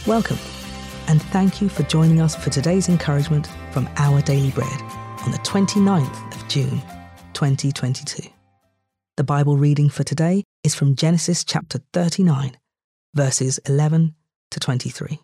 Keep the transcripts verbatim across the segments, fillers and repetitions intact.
Welcome, and thank you for joining us for today's encouragement from Our Daily Bread on the twenty-ninth of June, twenty twenty-two. The Bible reading for today is from Genesis chapter thirty-nine, verses eleven to twenty-three.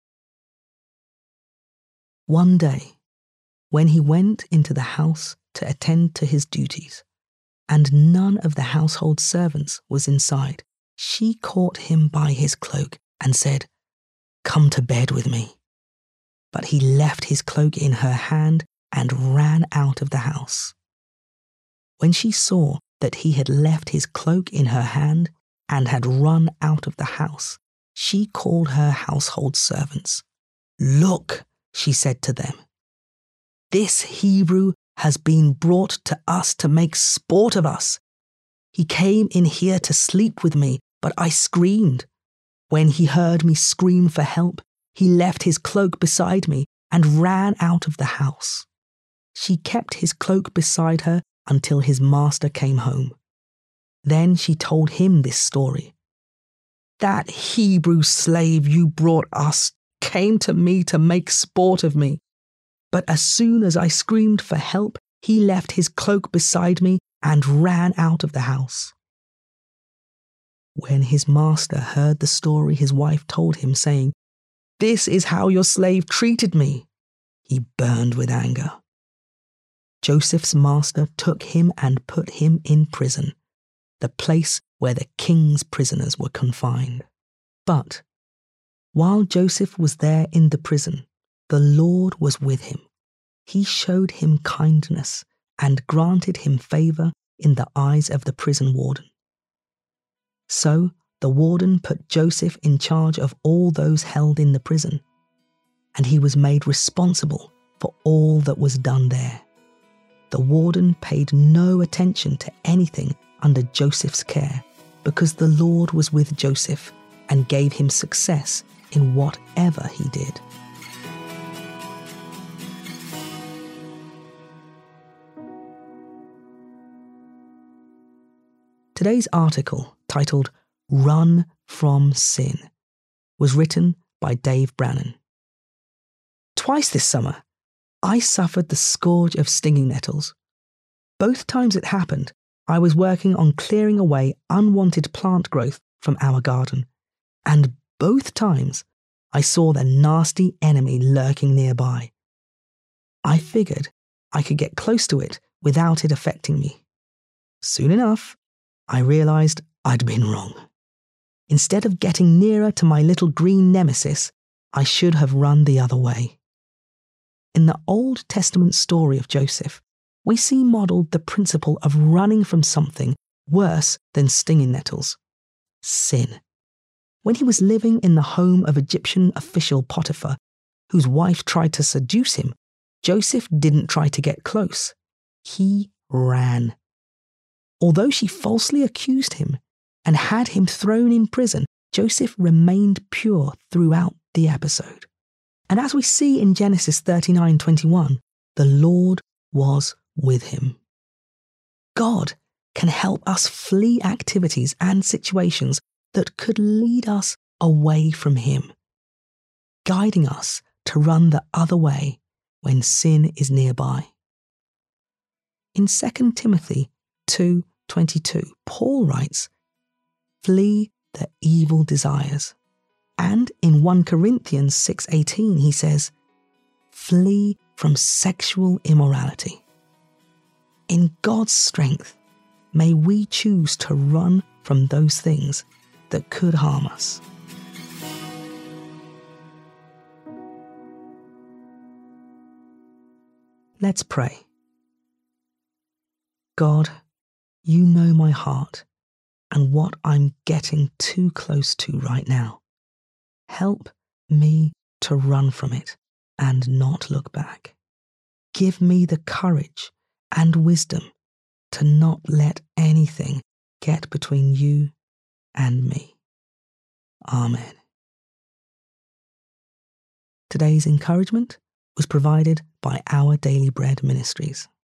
One day, when he went into the house to attend to his duties, and none of the household servants was inside, she caught him by his cloak and said, "Come to bed with me." But he left his cloak in her hand and ran out of the house. When she saw that he had left his cloak in her hand and had run out of the house, she called her household servants. "Look," she said to them, "this Hebrew has been brought to us to make sport of us. He came in here to sleep with me, but I screamed. When he heard me scream for help, he left his cloak beside me and ran out of the house." She kept his cloak beside her until his master came home. Then she told him this story. "That Hebrew slave you brought us came to me to make sport of me. But as soon as I screamed for help, he left his cloak beside me and ran out of the house." When his master heard the story his wife told him, saying, "This is how your slave treated me," he burned with anger. Joseph's master took him and put him in prison, the place where the king's prisoners were confined. But while Joseph was there in the prison, the Lord was with him. He showed him kindness and granted him favor in the eyes of the prison warden. So the warden put Joseph in charge of all those held in the prison, and he was made responsible for all that was done there. The warden paid no attention to anything under Joseph's care, because the Lord was with Joseph and gave him success in whatever he did. Today's article, titled "Run from Sin," was written by Dave Brannon. Twice this summer, I suffered the scourge of stinging nettles. Both times it happened, I was working on clearing away unwanted plant growth from our garden, and both times I saw the nasty enemy lurking nearby. I figured I could get close to it without it affecting me. Soon enough, I realized I'd been wrong. Instead of getting nearer to my little green nemesis, I should have run the other way. In the Old Testament story of Joseph, we see modeled the principle of running from something worse than stinging nettles: sin. When he was living in the home of Egyptian official Potiphar, whose wife tried to seduce him, Joseph didn't try to get close. He ran. Although she falsely accused him and had him thrown in prison, Joseph remained pure throughout the episode. And as we see in Genesis thirty-nine twenty-one, the Lord was with him. God can help us flee activities and situations that could lead us away from him, guiding us to run the other way when sin is nearby. In Second Timothy two twenty-two, Paul writes, "Flee the evil desires." And in First Corinthians six eighteen, he says, "Flee from sexual immorality." In God's strength, may we choose to run from those things that could harm us. Let's pray. God, you know my heart and what I'm getting too close to right now. Help me to run from it and not look back. Give me the courage and wisdom to not let anything get between you and me. Amen. Today's encouragement was provided by Our Daily Bread Ministries.